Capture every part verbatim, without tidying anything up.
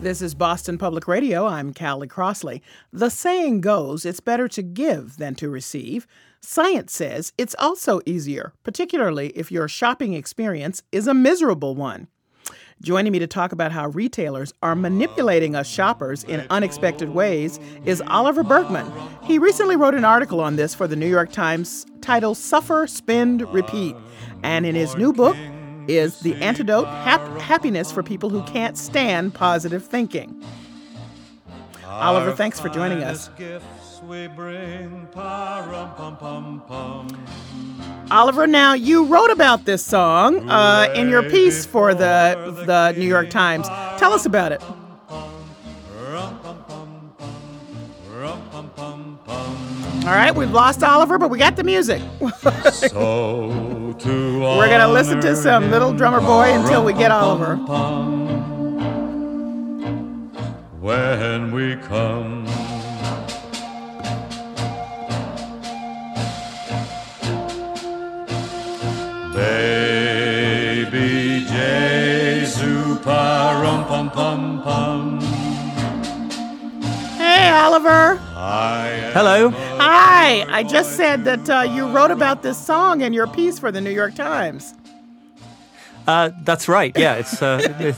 This is Boston Public Radio. I'm Callie Crossley. The saying goes, it's better to give than to receive. Science says it's also easier, particularly if your shopping experience is a miserable one. Joining me to talk about how retailers are manipulating us shoppers in unexpected ways is Oliver Burkeman. He recently wrote an article on this for the New York Times titled Suffer, Spend, Repeat. And in his new book is The Antidote, Hap- Happiness for People Who Can't Stand Positive Thinking. Oliver, thanks for joining us. Oliver, now you wrote about this song uh, in your piece for the the New York Times. Tell us about it. All right, we've lost Oliver, but we got the music. So to We're going to listen to some Little Drummer Boy until we get Oliver. When we come, baby Jesu parum pum pum pum. Hey, Oliver. Hello. Hi. I just said that uh, you wrote about this song in your piece for the New York Times. Uh, that's right. Yeah, it's. Uh,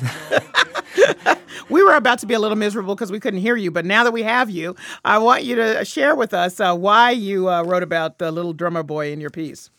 We were about to be a little miserable because we couldn't hear you, but now that we have you, I want you to share with us uh, why you uh, wrote about the Little Drummer Boy in your piece.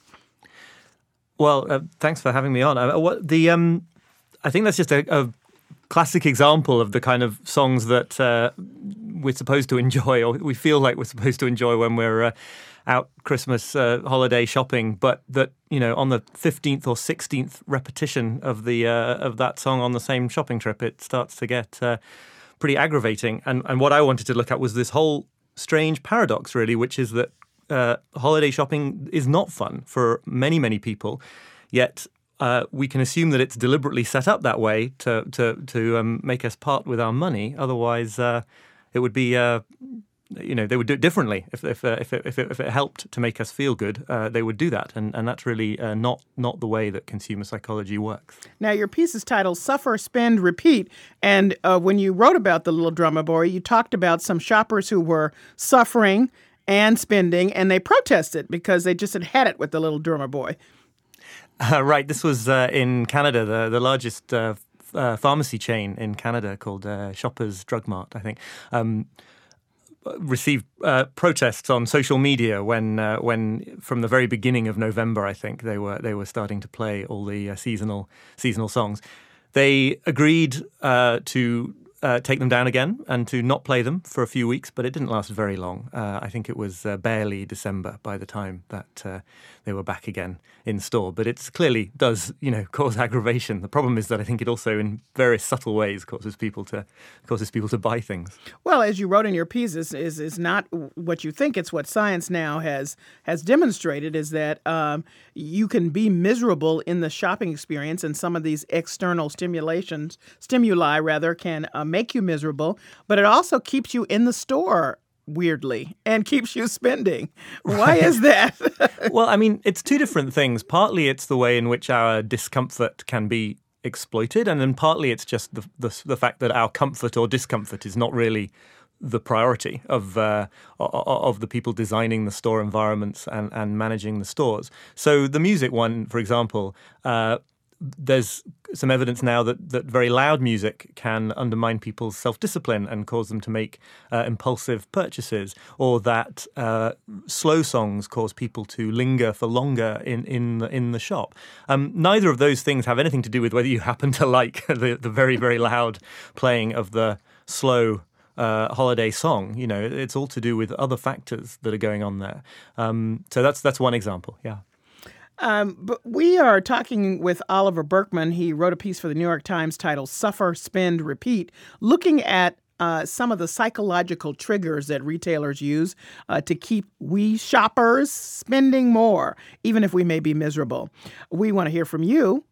Well, uh, thanks for having me on. Uh, what, the um, I think that's just a, a classic example of the kind of songs that uh, we're supposed to enjoy, or we feel like we're supposed to enjoy when we're uh, out Christmas uh, holiday shopping, but that, you know, on the fifteenth or sixteenth repetition of the uh, of that song on the same shopping trip, it starts to get uh, pretty aggravating. And and what I wanted to look at was this whole strange paradox, really, which is that uh, holiday shopping is not fun for many, many people, yet uh, we can assume that it's deliberately set up that way to to to um, make us part with our money. Otherwise, uh, it would be. Uh, You know, they would do it differently. If if uh, if, it, if, it, if it helped to make us feel good, uh, they would do that, and and that's really uh, not not the way that consumer psychology works. Now, your piece is titled "Suffer, Spend, Repeat," and uh, when you wrote about the Little Drummer Boy, you talked about some shoppers who were suffering and spending, and they protested because they just had had it with the Little Drummer Boy. Uh, right. This was uh, in Canada, the the largest uh, uh, pharmacy chain in Canada called uh, Shoppers Drug Mart, I think. Um, received uh, protests on social media when, uh, when from the very beginning of November, I think they were they were starting to play all the uh, seasonal seasonal songs. They agreed uh, to uh, take them down again and to not play them for a few weeks, but it didn't last very long. Uh, I think it was uh, barely December by the time that uh, they were back again in store. But it clearly does, you know, cause aggravation. The problem is that I think it also, in various subtle ways, causes people to causes people to buy things. Well, as you wrote in your piece, is is, is not what you think. It's what science now has has demonstrated, is that um, you can be miserable in the shopping experience, and some of these external stimulations, stimuli rather, can uh, make you miserable. But it also keeps you in the store, weirdly, and keeps you spending. Why is that? Well, I mean, it's two different things. Partly it's the way in which our discomfort can be exploited, and then partly it's just the the, the fact that our comfort or discomfort is not really the priority of uh, of the people designing the store environments and, and managing the stores. So the music one, for example, uh, there's some evidence now that, that very loud music can undermine people's self-discipline and cause them to make uh, impulsive purchases, or that uh, slow songs cause people to linger for longer in in the, in the shop. Um, neither of those things have anything to do with whether you happen to like the, the very, very loud playing of the slow Uh, holiday song. You know, it's all to do with other factors that are going on there. Um, so that's that's one example. Yeah. Um, but we are talking with Oliver Burkeman. He wrote a piece for the New York Times titled "Suffer, Spend, Repeat," looking at uh, some of the psychological triggers that retailers use uh, to keep we shoppers spending more, even if we may be miserable. We want to hear from you.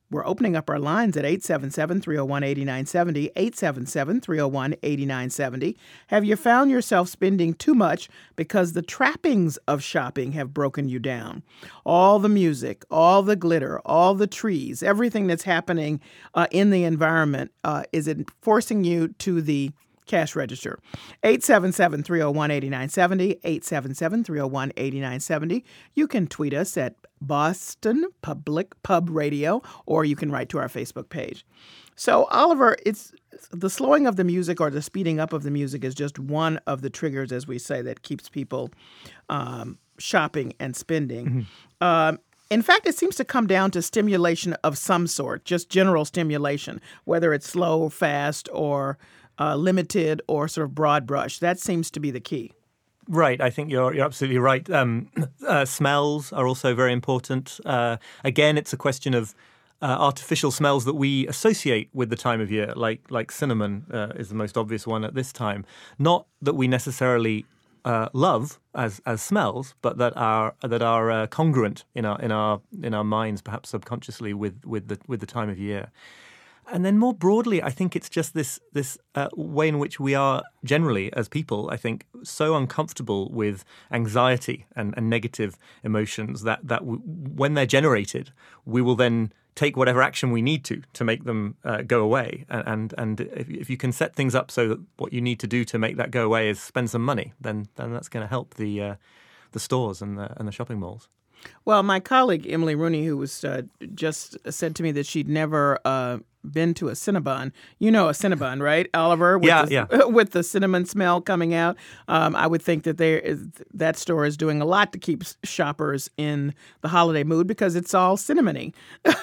We're opening up our lines at eight seven seven, three oh one, eight nine seven oh, eight seven seven, three oh one, eight nine seven oh. Have you found yourself spending too much because the trappings of shopping have broken you down? All the music, all the glitter, all the trees, everything that's happening uh, in the environment, uh, is it forcing you to the cash register? eight seven seven, three oh one, eight nine seven oh, eight seven seven, three oh one, eight nine seven oh. You can tweet us at Boston Public Pub Radio, or you can write to our Facebook page. So, Oliver, it's the slowing of the music or the speeding up of the music is just one of the triggers, as we say, that keeps people um, shopping and spending. Mm-hmm. Um, in fact, it seems to come down to stimulation of some sort, just general stimulation, whether it's slow, fast, or uh, limited, or sort of broad brush. That seems to be the key. Right, I think you're you're absolutely right. Um, uh, smells are also very important. Uh, again, it's a question of uh, artificial smells that we associate with the time of year, like like cinnamon uh, is the most obvious one at this time. Not that we necessarily uh, love as as smells, but that are that are uh, congruent in our in our in our minds, perhaps subconsciously, with with the with the time of year. And then more broadly, I think it's just this this uh, way in which we are generally, as people, I think, so uncomfortable with anxiety and, and negative emotions that, that w- when they're generated, we will then take whatever action we need to to make them uh, go away. And and, and if, if you can set things up so that what you need to do to make that go away is spend some money, then then that's going to help the uh, the stores and the, and the shopping malls. Well, my colleague, Emily Rooney, who was uh, just said to me that she'd never uh, been to a Cinnabon. You know a Cinnabon, right, Oliver? With yeah, the, yeah. With the cinnamon smell coming out. Um, I would think that there is, that store is doing a lot to keep shoppers in the holiday mood because it's all cinnamony.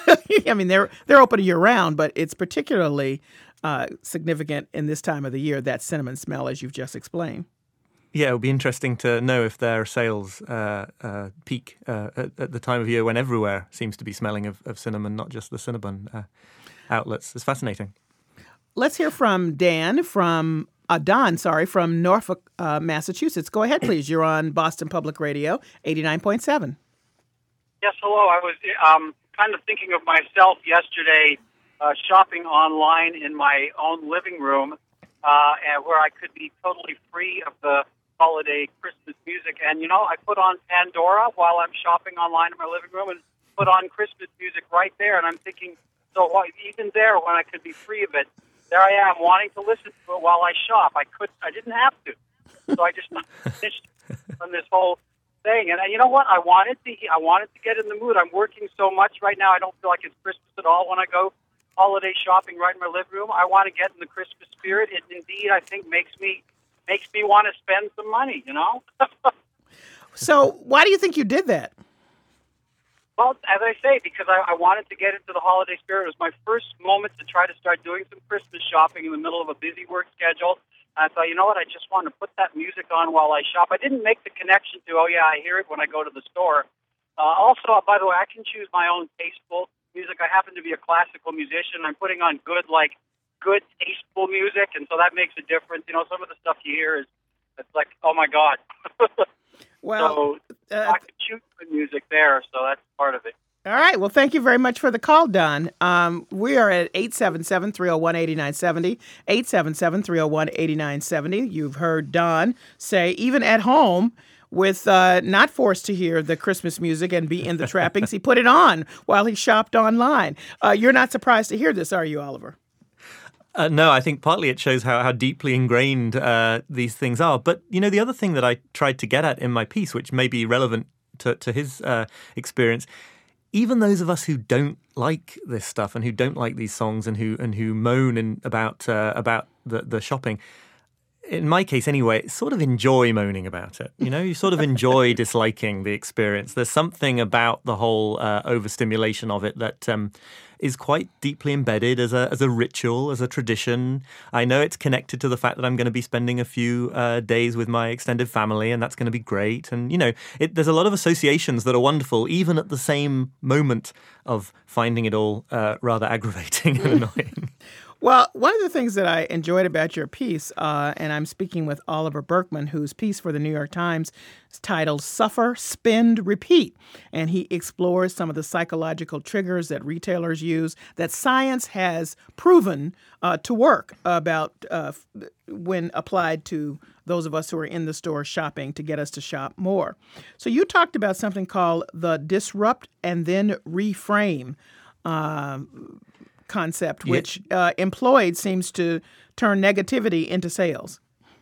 I mean, they're they're open year-round, but it's particularly uh, significant in this time of the year, that cinnamon smell, as you've just explained. Yeah, it would be interesting to know if their sales uh, uh, peak uh, at, at the time of year when everywhere seems to be smelling of, of cinnamon, not just the Cinnabon uh, outlets. It's fascinating. Let's hear from Dan from uh, Don, sorry, from Norfolk, uh, Massachusetts. Go ahead, please. You're on Boston Public Radio, eighty-nine point seven. Yes, hello. I was um, kind of thinking of myself yesterday, uh, shopping online in my own living room, uh, and where I could be totally free of the holiday Christmas music. And, you know, I put on Pandora while I'm shopping online in my living room and put on Christmas music right there. And I'm thinking, so what, even there, when I could be free of it, there I am wanting to listen to it while I shop. I could, I didn't have to. So I just finished on this whole thing. And you know what? I wanted to, I wanted to get in the mood. I'm working so much right now. I don't feel like it's Christmas at all when I go holiday shopping right in my living room. I want to get in the Christmas spirit. It indeed, I think, makes me makes me want to spend some money, you know? So why do you think you did that? Well, as I say, because I, I wanted to get into the holiday spirit. It was my first moment to try to start doing some Christmas shopping in the middle of a busy work schedule. And I thought, you know what, I just want to put that music on while I shop. I didn't make the connection to, oh, yeah, I hear it when I go to the store. Uh, also, by the way, I can choose my own tasteful music. I happen to be a classical musician. I'm putting on good, like, good, tasteful music, and so that makes a difference. You know, some of the stuff you hear is, it's like, oh, my God. Well, so uh, I can choose the music there, so that's part of it. All right. Well, thank you very much for the call, Don. Um, we are at eight seven seven, three oh one, eight nine seven oh, eight seven seven, three oh one, eight nine seven oh. You've heard Don say, even at home, with uh, not forced to hear the Christmas music and be in the trappings, he put it on while he shopped online. Uh, you're not surprised to hear this, are you, Oliver? Uh, no, I think partly it shows how, how deeply ingrained uh, these things are. But, you know, the other thing that I tried to get at in my piece, which may be relevant to, to his uh, experience, even those of us who don't like this stuff and who don't like these songs and who and who moan and about uh, about the, the shopping, in my case anyway, sort of enjoy moaning about it. You know, you sort of enjoy disliking the experience. There's something about the whole uh, overstimulation of it that um, is quite deeply embedded as a as a ritual, as a tradition. I know it's connected to the fact that I'm going to be spending a few uh, days with my extended family, and that's going to be great. And, you know, it, there's a lot of associations that are wonderful, even at the same moment of finding it all uh, rather aggravating and annoying. Well, one of the things that I enjoyed about your piece, uh, and I'm speaking with Oliver Berkman, whose piece for the New York Times is titled Suffer, Spend, Repeat. And he explores some of the psychological triggers that retailers use that science has proven uh, to work about uh, when applied to those of us who are in the store shopping to get us to shop more. So you talked about something called the disrupt and then reframe uh, concept, which uh, employed seems to turn negativity into sales.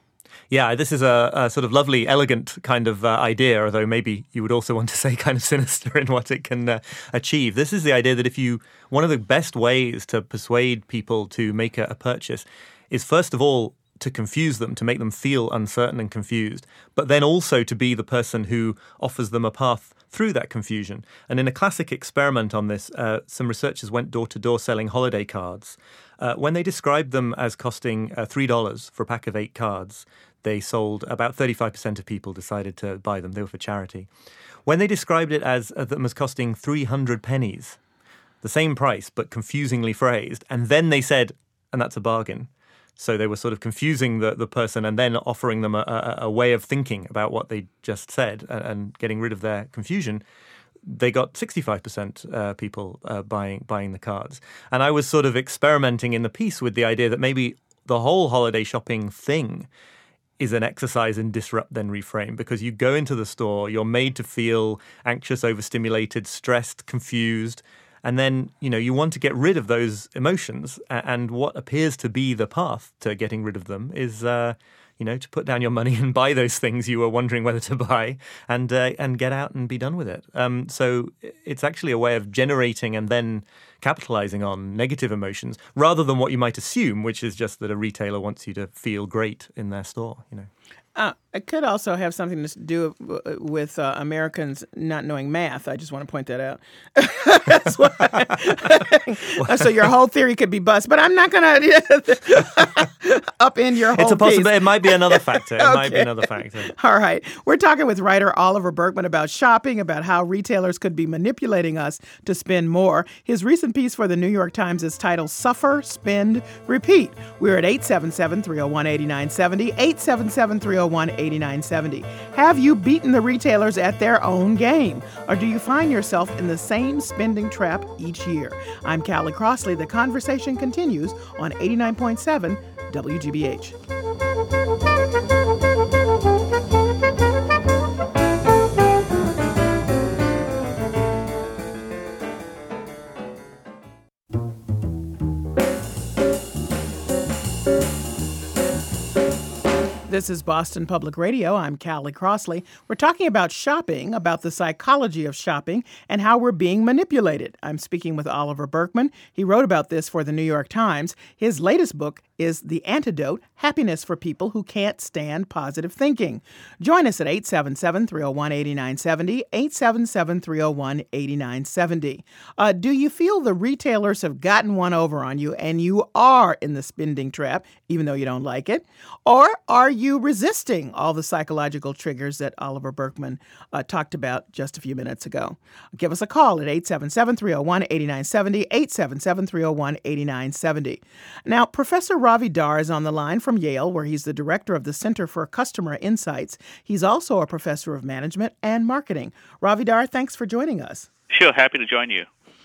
Yeah, this is a, a sort of lovely, elegant kind of uh, idea, although maybe you would also want to say kind of sinister in what it can uh, achieve. This is the idea that if you, one of the best ways to persuade people to make a, a purchase is first of all to confuse them, to make them feel uncertain and confused, but then also to be the person who offers them a path through that confusion. And in a classic experiment on this, uh, some researchers went door-to-door selling holiday cards. Uh, when they described them as costing uh, three dollars for a pack of eight cards, they sold about thirty-five percent of people decided to buy them. They were for charity. When they described it as uh, them as costing three hundred pennies, the same price but confusingly phrased, and then they said, and that's a bargain. So they were sort of confusing the, the person and then offering them a, a, a way of thinking about what they just said and, and getting rid of their confusion. They got sixty-five percent uh, people uh, buying buying the cards. And I was sort of experimenting in the piece with the idea that maybe the whole holiday shopping thing is an exercise in disrupt then reframe, because you go into the store, you're made to feel anxious, overstimulated, stressed, confused. And then, you know, you want to get rid of those emotions. And what appears to be the path to getting rid of them is, uh, you know, to put down your money and buy those things you were wondering whether to buy and uh, and get out and be done with it. Um, so it's actually a way of generating and then capitalizing on negative emotions rather than what you might assume, which is just that a retailer wants you to feel great in their store, you know. Uh, it could also have something to do with uh, Americans not knowing math. I just want to point that out. That's why. So your whole theory could be bust, but I'm not going to upend your whole It's a possibility. piece. It might be another factor. It Okay. might be another factor. All right. We're talking with writer Oliver Berkman about shopping, about how retailers could be manipulating us to spend more. His recent piece for the New York Times is titled Suffer, Spend, Repeat. We're at eight seven seven, three oh one, eight nine seven oh, eight seven seven, three oh one, eight nine seven oh. Have you beaten the retailers at their own game? Or do you find yourself in the same spending trap each year? I'm Callie Crossley. The conversation continues on eighty-nine point seven W G B H. This is Boston Public Radio. I'm Callie Crossley. We're talking about shopping, about the psychology of shopping, and how we're being manipulated. I'm speaking with Oliver Berkman. He wrote about this for the New York Times. His latest book is The Antidote, Happiness for People Who Can't Stand Positive Thinking. Join us at eight seven seven, three oh one, eight nine seven oh, eight seven seven, three oh one, eight nine seven oh. Uh, do you feel the retailers have gotten one over on you and you are in the spending trap, even though you don't like it? Or are you resisting all the psychological triggers that Oliver Berkman uh, talked about just a few minutes ago? Give us a call at eight seven seven, three oh one, eight nine seven oh, eight seven seven, three oh one, eight nine seven oh. Now, Professor Ravi Dar is on the line from Yale, where he's the director of the Center for Customer Insights. He's also a professor of management and marketing. Ravi Dar, thanks for joining us. Sure, happy to join you.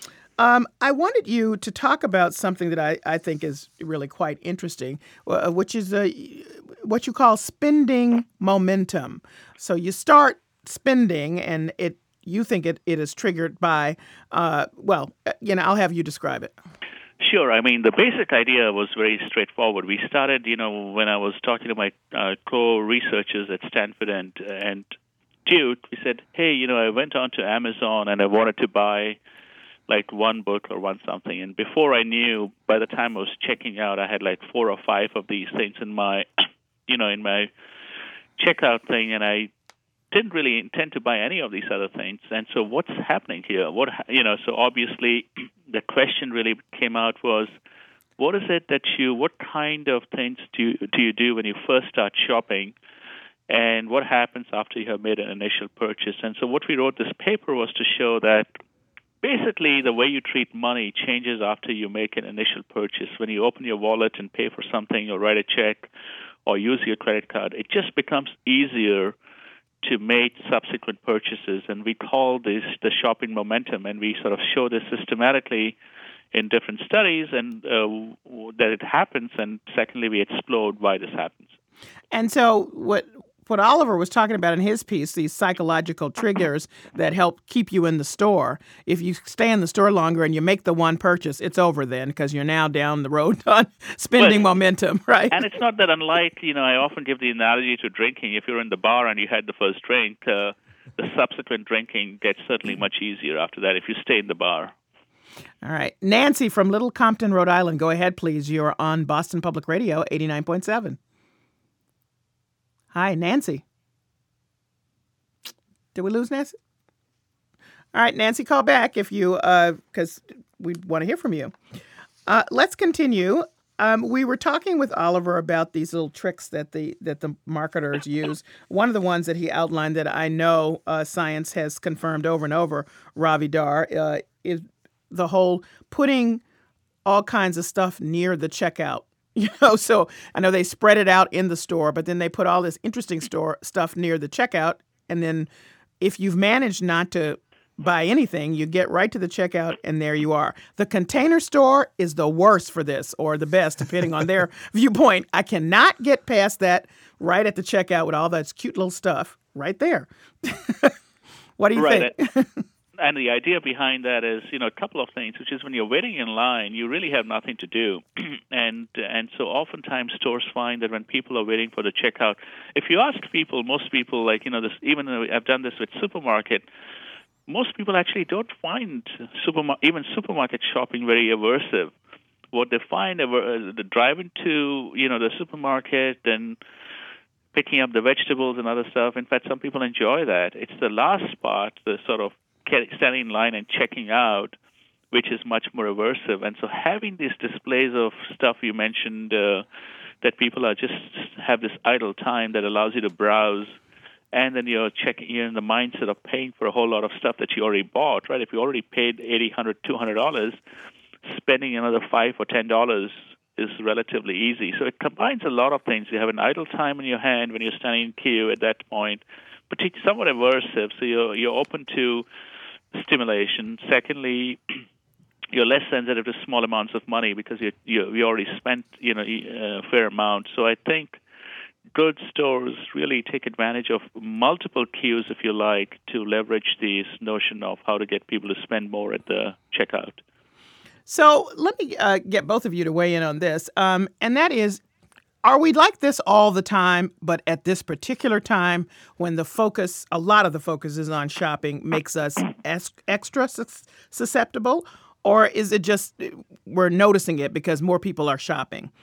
Um, I wanted you to talk about something that I, I think is really quite interesting, uh, which is uh, what you call spending momentum. So you start spending, and it you think it, it is triggered by, uh, well, you know, I'll have you describe it. Sure. I mean, the basic idea was very straightforward. We started, you know, when I was talking to my uh, co-researchers at Stanford and and Duke, we said, hey, you know, I went on to Amazon and I wanted to buy like one book or one something. And before I knew, by the time I was checking out, I had like four or five of these things in my, you know, in my checkout thing, and I didn't really intend to buy any of these other things. And so what's happening here? What, you know, so obviously the question really came out was, what is it that you, what kind of things do you, do you do when you first start shopping? And what happens after you have made an initial purchase? And so what we wrote this paper was to show that basically the way you treat money changes after you make an initial purchase. When you open your wallet and pay for something or write a check or use your credit card, it just becomes easier to make subsequent purchases. And we call this the shopping momentum, and we sort of show this systematically in different studies and uh, that it happens. And secondly, we explode why this happens. And so what what Oliver was talking about in his piece, these psychological triggers that help keep you in the store. If you stay in the store longer and you make the one purchase, it's over then because you're now down the road on spending but, momentum, right? And it's not that unlike, you know, I often give the analogy to drinking. If you're in the bar and you had the first drink, uh, the subsequent drinking gets certainly much easier after that if you stay in the bar. All right. Nancy from Little Compton, Rhode Island. Go ahead, please. You're on Boston Public Radio, eighty-nine point seven. Hi, Nancy. Did we lose Nancy? All right, Nancy, call back if you, because uh, we want to hear from you. Uh, let's continue. Um, we were talking with Oliver about these little tricks that the that the marketers use. One of the ones that he outlined that I know uh, science has confirmed over and over, Ravi Dar, uh, is the whole putting all kinds of stuff near the checkout. You know, so I know they spread it out in the store, but then they put all this interesting store stuff near the checkout. And then if you've managed not to buy anything, you get right to the checkout and there you are. The Container Store is the worst for this, or the best, depending on their viewpoint. I cannot get past that right at the checkout with all that cute little stuff right there. What do you right. think? And the idea behind that is, you know, a couple of things, which is when you're waiting in line, you really have nothing to do. and and so oftentimes stores find that when people are waiting for the checkout, if you ask people, most people, like, you know, this, even though I've done this with supermarket, most people actually don't find superma- even supermarket shopping very aversive. What they find, uh, the driving to, you know, the supermarket and picking up the vegetables and other stuff. In fact, some people enjoy that. It's the last part, the sort of standing in line and checking out, which is much more aversive. And so having these displays of stuff you mentioned uh, that people are just have this idle time that allows you to browse, and then you're checking, you're in the mindset of paying for a whole lot of stuff that you already bought, right? If you already paid eighty dollars, one hundred dollars, two hundred dollars, spending another five dollars or ten dollars is relatively easy. So it combines a lot of things. You have an idle time in your hand when you're standing in queue at that point, but it's somewhat aversive, so you're, you're open to stimulation. Secondly, you're less sensitive to small amounts of money because you you, you already spent, you know, a fair amount. So I think good stores really take advantage of multiple queues, if you like, to leverage this notion of how to get people to spend more at the checkout. So let me uh, get both of you to weigh in on this, um, and that is, are we like this all the time, but at this particular time when the focus, a lot of the focus is on shopping, makes us es- extra sus- susceptible? Or is it just we're noticing it because more people are shopping?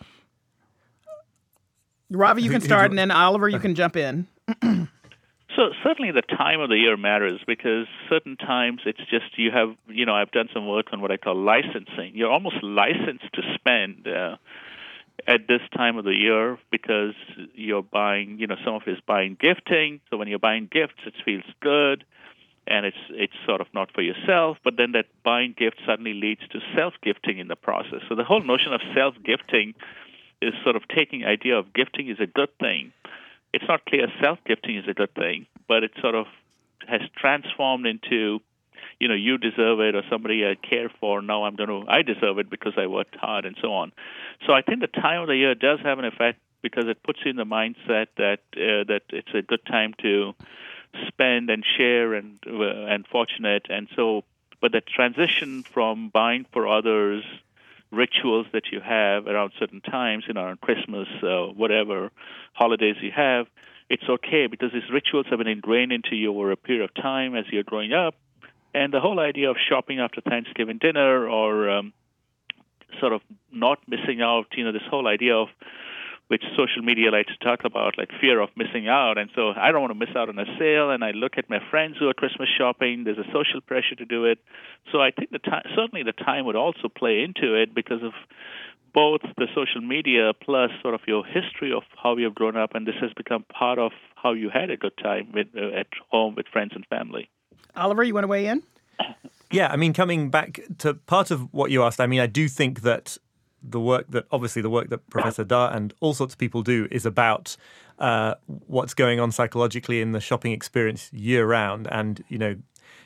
Ravi, you can start, and then Oliver, you can jump in. So certainly the time of the year matters because certain times it's just you have, you know, I've done some work on what I call licensing. You're almost licensed to spend uh, at this time of the year because you're buying, you know, some of it is buying gifting. So when you're buying gifts, it feels good, and it's it's sort of not for yourself. But then that buying gift suddenly leads to self-gifting in the process. So the whole notion of self-gifting is sort of taking idea of gifting is a good thing. It's not clear self-gifting is a good thing, but it sort of has transformed into, you know, you deserve it, or somebody I care for, now I'm going to, I deserve it because I worked hard, and so on. So I think the time of the year does have an effect because it puts you in the mindset that uh, that it's a good time to spend and share and uh, and fortunate. And so, but the transition from buying for others, rituals that you have around certain times, you know, around Christmas, uh, whatever holidays you have, it's okay because these rituals have been ingrained into you over a period of time as you're growing up. And the whole idea of shopping after Thanksgiving dinner or um, sort of not missing out, you know, this whole idea of which social media likes to talk about, like fear of missing out. And so I don't want to miss out on a sale, and I look at my friends who are Christmas shopping. There's a social pressure to do it. So I think the time, certainly the time would also play into it because of both the social media plus sort of your history of how you've grown up, and this has become part of how you had a good time with, uh, at home with friends and family. Oliver, you want to weigh in? Yeah, I mean, coming back to part of what you asked, I mean, I do think that the work that, obviously the work that Professor Dar and all sorts of people do is about uh, what's going on psychologically in the shopping experience year round. And, you know,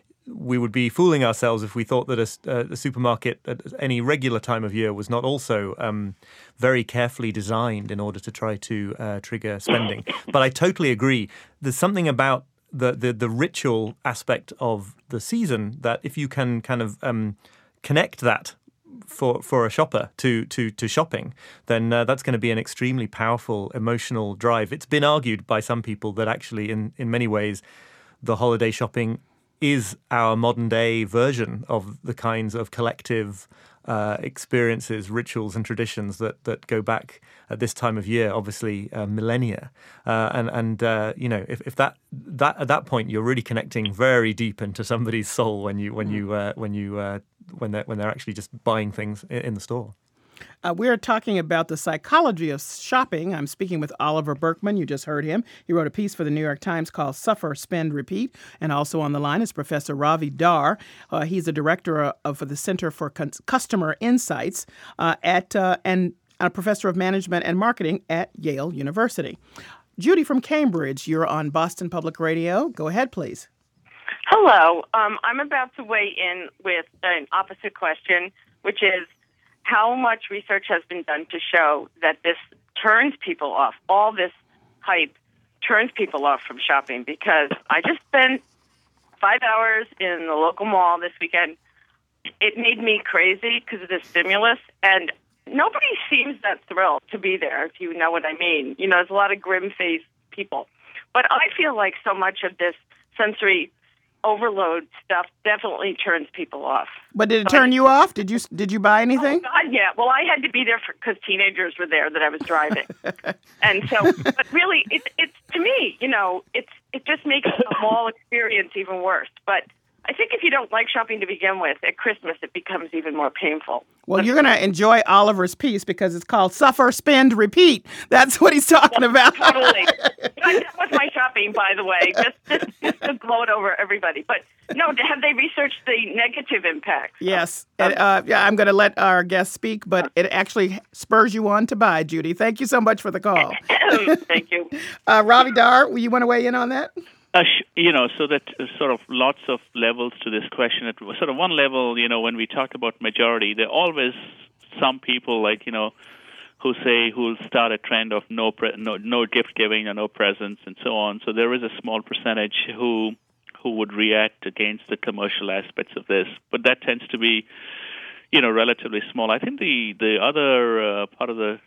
we would be fooling ourselves if we thought that a, a supermarket at any regular time of year was not also um, very carefully designed in order to try to uh, trigger spending. But I totally agree. There's something about the, the, the ritual aspect of the season that if you can kind of um, connect that for for a shopper to to to shopping, then uh, that's going to be an extremely powerful emotional drive. It's been argued by some people that actually in, in many ways the holiday shopping is our modern day version of the kinds of collective uh, experiences, rituals and traditions that, that go back at this time of year, obviously uh, millennia. Uh, and and uh, you know, if, if that that at that point you're really connecting very deep into somebody's soul when you when you uh, when you uh, when they're when they're actually just buying things in, in the store. Uh, we're talking about the psychology of shopping. I'm speaking with Oliver Burkeman. You just heard him. He wrote a piece for the New York Times called Suffer, Spend, Repeat. And also on the line is Professor Ravi Dar. Uh, he's a director of, for the Center for Con- Customer Insights uh, at uh, and a professor of management and marketing at Yale University. Judy from Cambridge, you're on Boston Public Radio. Go ahead, please. Hello. Um, I'm about to weigh in with an opposite question, which is, how much research has been done to show that this turns people off? All this hype turns people off from shopping, because I just spent five hours in the local mall this weekend. It made me crazy because of the stimulus, and nobody seems that thrilled to be there, if you know what I mean. You know, there's a lot of grim-faced people. But I feel like so much of this sensory overload stuff definitely turns people off. But did it so turn I, you off? Did you did you buy anything? Oh God, yeah. Well, I had to be there because teenagers were there that I was driving, and so. But really, it's it's to me, you know, it's it just makes the mall experience even worse. But I think if you don't like shopping to begin with, at Christmas it becomes even more painful. Well, you're going to enjoy Oliver's piece because it's called Suffer, Spend, Repeat. That's what he's talking about. Totally. I'm done with my shopping, by the way, just, just, just to gloat over everybody. But no, have they researched the negative impacts? Yes. And, uh, yeah, I'm going to let our guest speak, but it actually spurs you on to buy, Judy. Thank you so much for the call. Thank you. Uh, Ravi Dar, you want to weigh in on that? Uh, sh- you know, so that uh, sort of lots of levels to this question. At sort of one level, you know, when we talk about majority, there are always some people like, you know, who say who'll start a trend of no pre- no no gift giving or no presents and so on. So there is a small percentage who who would react against the commercial aspects of this, but that tends to be, you know, relatively small. I think the the other uh, part of the,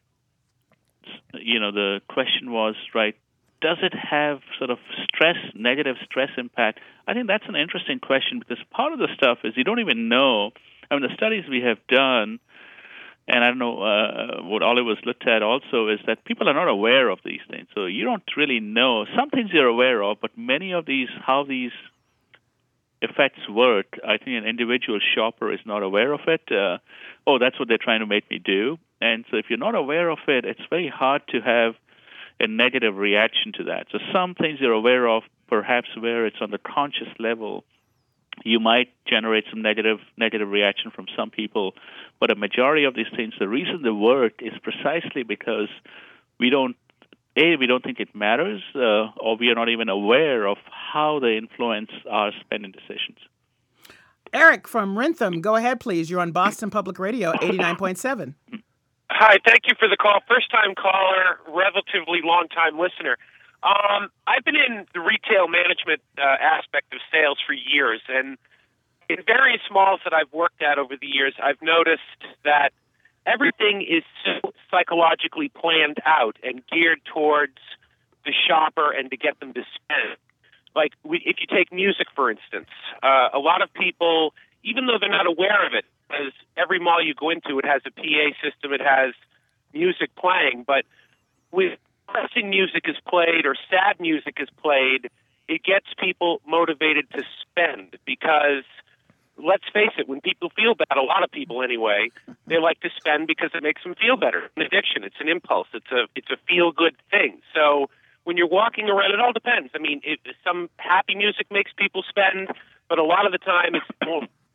you know, the question was, right, does it have sort of stress, negative stress impact? I think that's an interesting question, because part of the stuff is you don't even know. I mean, the studies we have done, and I don't know uh, what Oliver's looked at also, is that people are not aware of these things. So you don't really know. Some things you're aware of, but many of these, how these effects work, I think an individual shopper is not aware of it. Uh, oh, that's what they're trying to make me do. And so if you're not aware of it, it's very hard to have a negative reaction to that. So some things you're aware of, perhaps where it's on the conscious level, you might generate some negative negative reaction from some people. But a majority of these things, the reason they work is precisely because we don't, A, we don't think it matters, uh, or we are not even aware of how they influence our spending decisions. Eric from Rentham, go ahead, please. You're on Boston Public Radio, eighty-nine point seven. Hi, thank you for the call. First-time caller, relatively long-time listener. Um, I've been in the retail management uh, aspect of sales for years, and in various malls that I've worked at over the years, I've noticed that everything is so psychologically planned out and geared towards the shopper and to get them to spend. Like, we, if you take music, for instance, uh, a lot of people, even though they're not aware of it, because every mall you go into, it has a P A system, it has music playing, but when depressing music is played or sad music is played, it gets people motivated to spend, because let's face it, when people feel bad, a lot of people anyway, they like to spend because it makes them feel better. It's an addiction, it's an impulse, it's a it's a feel-good thing. So when you're walking around, it all depends. I mean, it, some happy music makes people spend, but a lot of the time it's more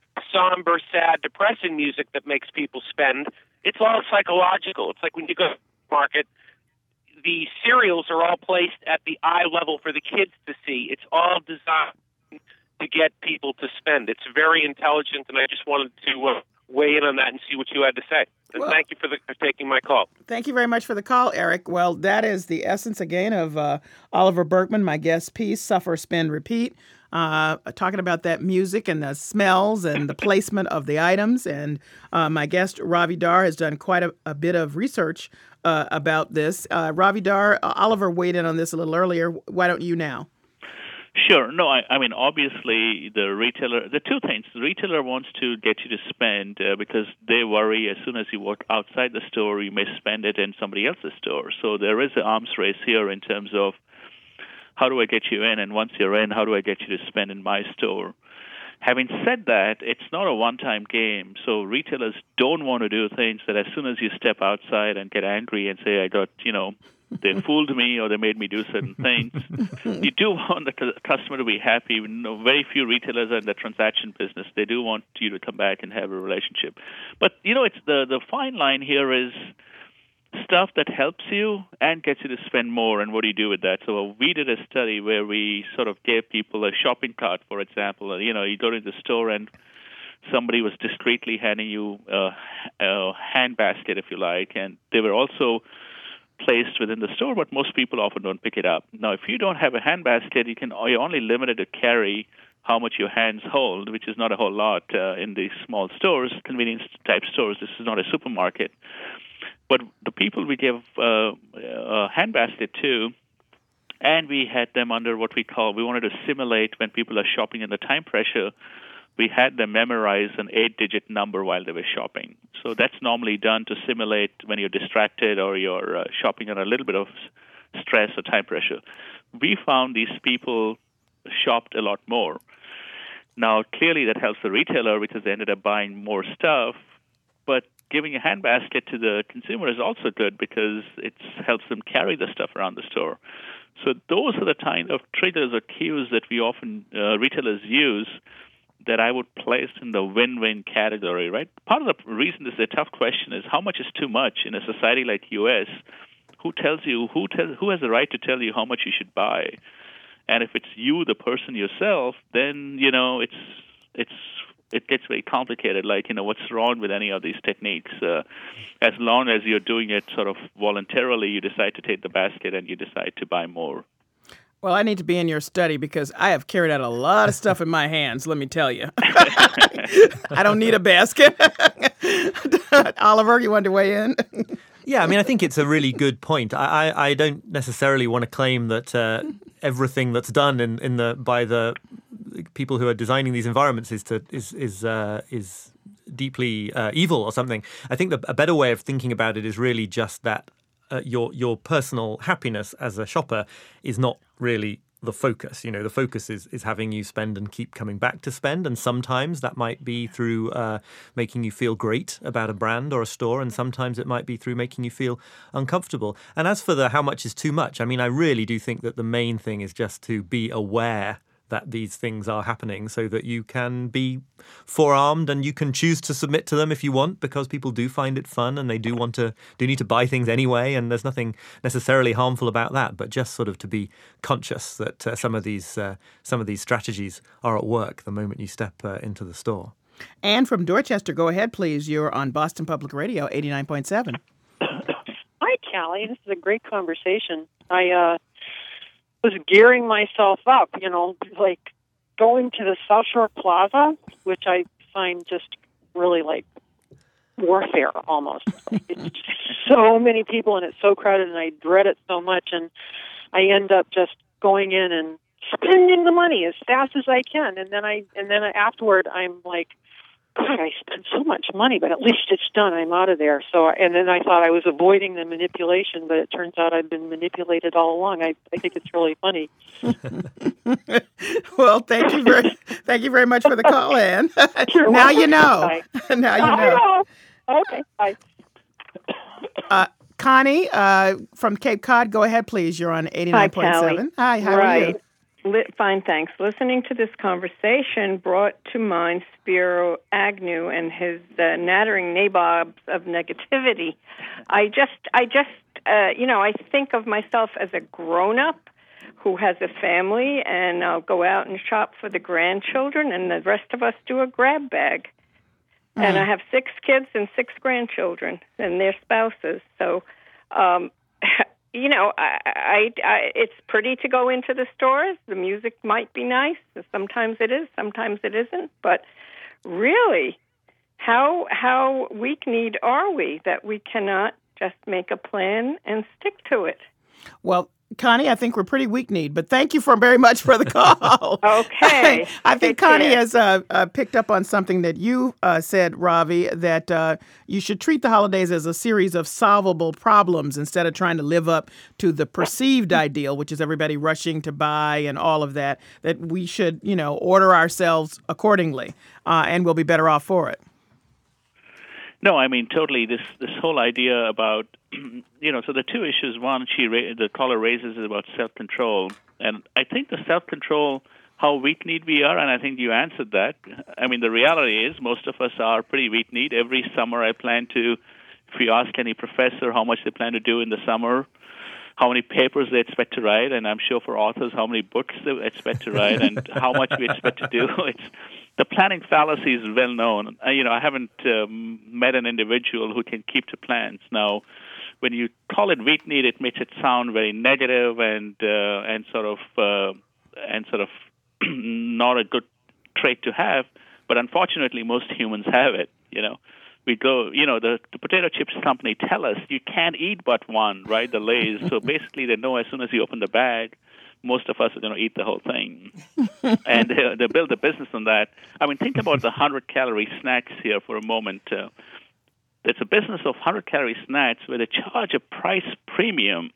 somber, sad, depressing music that makes people spend. It's all psychological. It's like when you go to the market, the cereals are all placed at the eye level for the kids to see. It's all designed to get people to spend. It's very intelligent, and I just wanted to uh, weigh in on that and see what you had to say. And Well, thank you for, the, for taking my call. Thank you very much for the call, Eric. Well, that is the essence again of uh, Oliver Burkeman, my guest piece, Suffer, Spend, Repeat, uh, talking about that music and the smells and the placement of the items. And uh, my guest, Ravi Dar, has done quite a, a bit of research uh, about this. Uh, Ravi Dar, uh, Oliver weighed in on this a little earlier. Why don't you now? Sure. No, I, I mean, obviously, the retailer, the two things. The retailer wants to get you to spend uh, because they worry as soon as you walk outside the store, you may spend it in somebody else's store. So there is an arms race here in terms of how do I get you in, and once you're in, how do I get you to spend in my store? Having said that, it's not a one-time game. So retailers don't want to do things that as soon as you step outside and get angry and say, I got, you know, they fooled me or they made me do certain things. You do want the customer to be happy. You know, very few retailers are in the transaction business. They do want you to come back and have a relationship. But, you know, it's the, the fine line here is stuff that helps you and gets you to spend more, and what do you do with that? So we did a study where we sort of gave people a shopping cart, for example. You know, you go to the store and somebody was discreetly handing you a, a hand basket, if you like, and they were also placed within the store, but most people often don't pick it up. Now, if you don't have a hand basket, you can you're only limited to carry how much your hands hold, which is not a whole lot uh, in these small stores, convenience-type stores. This is not a supermarket. But the people we gave uh, a hand basket to, and we had them under what we call, we wanted to simulate when people are shopping in the time pressure, we had them memorize an eight-digit number while they were shopping. So that's normally done to simulate when you're distracted or you're uh, shopping under a little bit of stress or time pressure. We found these people shopped a lot more. Now, clearly that helps the retailer because they ended up buying more stuff, but giving a hand basket to the consumer is also good because it helps them carry the stuff around the store. So those are the kind of triggers or cues that we often, uh, retailers use that I would place in the win-win category, right? Part of the reason this is a tough question is how much is too much in a society like U S? Who tells you, who tells, who has the right to tell you how much you should buy? And if it's you, the person yourself, then, you know, it's it's it gets very complicated. Like, you know, what's wrong with any of these techniques? Uh, as long as you're doing it sort of voluntarily, you decide to take the basket and you decide to buy more. Well, I need to be in your study because I have carried out a lot of stuff in my hands, let me tell you. I don't need a basket. Oliver, you want to weigh in? Yeah, I mean, I think it's a really good point. I, I, I don't necessarily want to claim that uh, everything that's done in, in the by the people who are designing these environments is to is is uh, is deeply uh, evil or something. I think that a better way of thinking about it is really just that uh, your your personal happiness as a shopper is not really the focus. You know, the focus is is having you spend and keep coming back to spend, and sometimes that might be through uh, making you feel great about a brand or a store, and sometimes it might be through making you feel uncomfortable. And as for the how much is too much, I mean, I really do think that the main thing is just to be aware that these things are happening so that you can be forearmed and you can choose to submit to them if you want, because people do find it fun and they do want to do need to buy things anyway, and there's nothing necessarily harmful about that, but just sort of to be conscious that uh, some of these uh, some of these strategies are at work the moment you step uh, into the store. Anne from Dorchester, go ahead, please. You're on Boston Public Radio, eighty-nine point seven. Hi, Callie. This is a great conversation. I uh, was gearing myself up, you know, like going to the South Shore Plaza, which I find just really like warfare almost. It's so many people and it's so crowded and I dread it so much, and I end up just going in and spending the money as fast as I can, and then I and then afterward I'm like, God, I spent so much money, but at least it's done. I'm out of there. So, and then I thought I was avoiding the manipulation, but it turns out I've been manipulated all along. I, I think it's really funny. Well, thank you very, thank you very much for the call, Ann. You're now welcome. you know. Bye. Now you I know. know. Okay, bye. Uh, Connie uh, from Cape Cod, go ahead, please. You're on eighty-nine point seven. Hi, how right. are you? Li- fine, thanks. Listening to this conversation brought to mind Spiro Agnew and his uh, nattering nabobs of negativity. I just, I just, uh, you know, I think of myself as a grown-up who has a family, and I'll go out and shop for the grandchildren, and the rest of us do a grab bag. Mm. And I have six kids and six grandchildren and their spouses. So, um, you know, I, I, I, it's pretty to go into the stores. The music might be nice. Sometimes it is, sometimes it isn't. But really, how how weak-kneed are we that we cannot just make a plan and stick to it? Well, Connie, I think we're pretty weak-kneed, but thank you for very much for the call. Okay. I think Connie has uh, uh, picked up on something that you uh, said, Ravi, that uh, you should treat the holidays as a series of solvable problems instead of trying to live up to the perceived ideal, which is everybody rushing to buy and all of that, that we should, you know, order ourselves accordingly, uh, and we'll be better off for it. No, I mean, totally. This this whole idea about, you know, so the two issues, one, she ra- the caller raises is about self-control. And I think the self-control, how weak-kneed we are, and I think you answered that. I mean, the reality is most of us are pretty weak-kneed. Every summer I plan to, if you ask any professor how much they plan to do in the summer, how many papers they expect to write, and I'm sure for authors how many books they expect to write and how much we expect to do. It's the planning fallacy is well known. Uh, you know, I haven't um, met an individual who can keep to plans. Now, when you call it weak-kneed, it makes it sound very negative and uh, and sort of uh, and sort of not a good trait to have. But unfortunately, most humans have it. You know. We go, you know, the, the potato chips company tell us you can't eat but one, right, the Lay's. So basically they know as soon as you open the bag, most of us are going to eat the whole thing. And they, they build a business on that. I mean, think about the one hundred calorie snacks here for a moment. Uh, it's a business of one hundred calorie snacks where they charge a price premium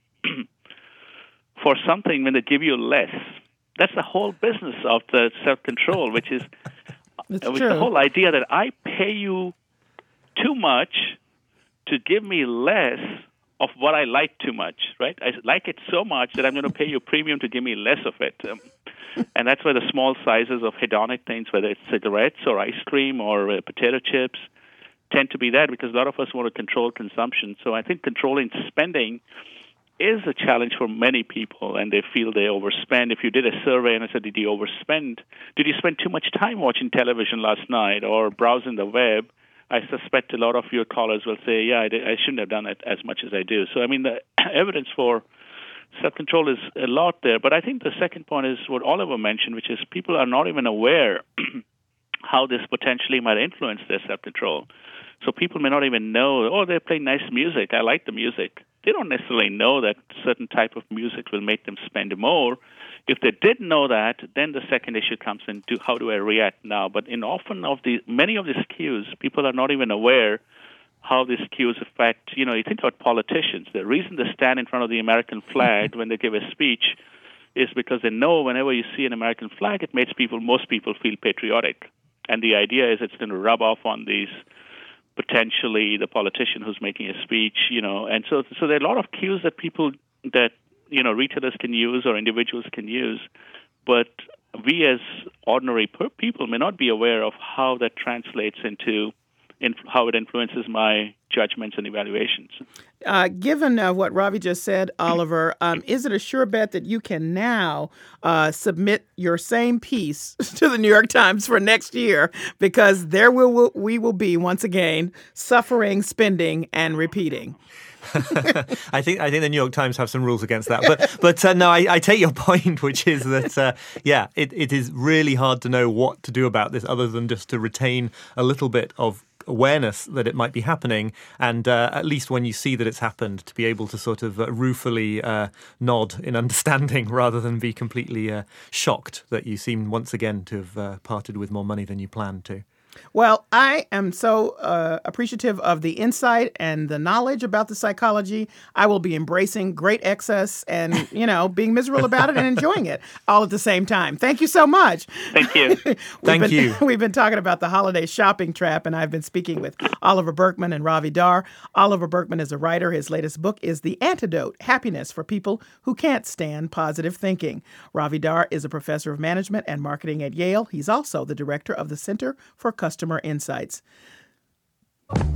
for something when they give you less. That's the whole business of the self-control, which is, That's which true. the whole idea that I pay you too much to give me less of what I like too much, right? I like it so much that I'm going to pay you a premium to give me less of it. Um, and that's why the small sizes of hedonic things, whether it's cigarettes or ice cream or uh, potato chips, tend to be that because a lot of us want to control consumption. So I think controlling spending is a challenge for many people, and they feel they overspend. If you did a survey and I said, did you overspend? Did you spend too much time watching television last night or browsing the web? I suspect a lot of your callers will say, yeah, I, did, I shouldn't have done it as much as I do. So, I mean, the evidence for self-control is a lot there. But I think the second point is what Oliver mentioned, which is people are not even aware how this potentially might influence their self-control. So people may not even know, oh, they play nice music. I like the music. They don't necessarily know that certain type of music will make them spend more. If they did know that, then the second issue comes into how do I react now. But in often of the many of these cues, people are not even aware how these cues affect. You know, you think about politicians. The reason they stand in front of the American flag when they give a speech is because they know whenever you see an American flag, it makes people, most people feel patriotic. And the idea is it's going to rub off on these potentially the politician who's making a speech, you know. And so, so there are a lot of cues that people that you know, retailers can use or individuals can use, but we as ordinary people may not be aware of how that translates into in how it influences my judgments and evaluations. Uh, given uh, what Ravi just said, Oliver, um, is it a sure bet that you can now uh, submit your same piece to the New York Times for next year? Because there will we will be, once again, suffering, spending, and repeating. I think I think the New York Times have some rules against that, but but uh, no, I, I take your point, which is that uh, yeah, it, it is really hard to know what to do about this, other than just to retain a little bit of awareness that it might be happening, and uh, at least when you see that it's happened, to be able to sort of uh, ruefully uh, nod in understanding, rather than be completely uh, shocked that you seem once again to have uh, parted with more money than you planned to. Well, I am so uh, appreciative of the insight and the knowledge about the psychology. I will be embracing great excess and, you know, being miserable about it and enjoying it all at the same time. Thank you so much. Thank you. Thank been, you. We've been talking about the holiday shopping trap, and I've been speaking with Oliver Burkeman and Ravi Dar. Oliver Burkeman is a writer. His latest book is The Antidote, Happiness for People Who Can't Stand Positive Thinking. Ravi Dar is a professor of management and marketing at Yale. He's also the director of the Center for Customer Insights. Let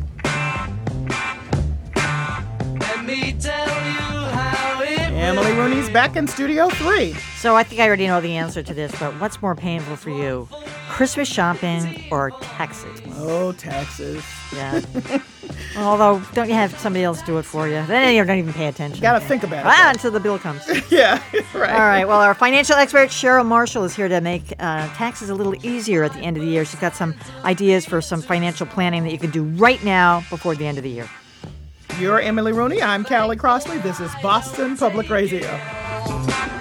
me tell you how it Emily Rooney's back in Studio three. So I think I already know the answer to this, but what's more painful for you, Christmas shopping or taxes? Oh, taxes. Yeah. Although, don't you have somebody else do it for you? Then you don't even pay attention. Got to think about it. Ah, until the bill comes. Yeah, right. All right. Well, our financial expert, Cheryl Marshall, is here to make uh, taxes a little easier at the end of the year. She's got some ideas for some financial planning that you can do right now before the end of the year. You're Emily Rooney. I'm Callie Crossley. This is Boston Public Radio.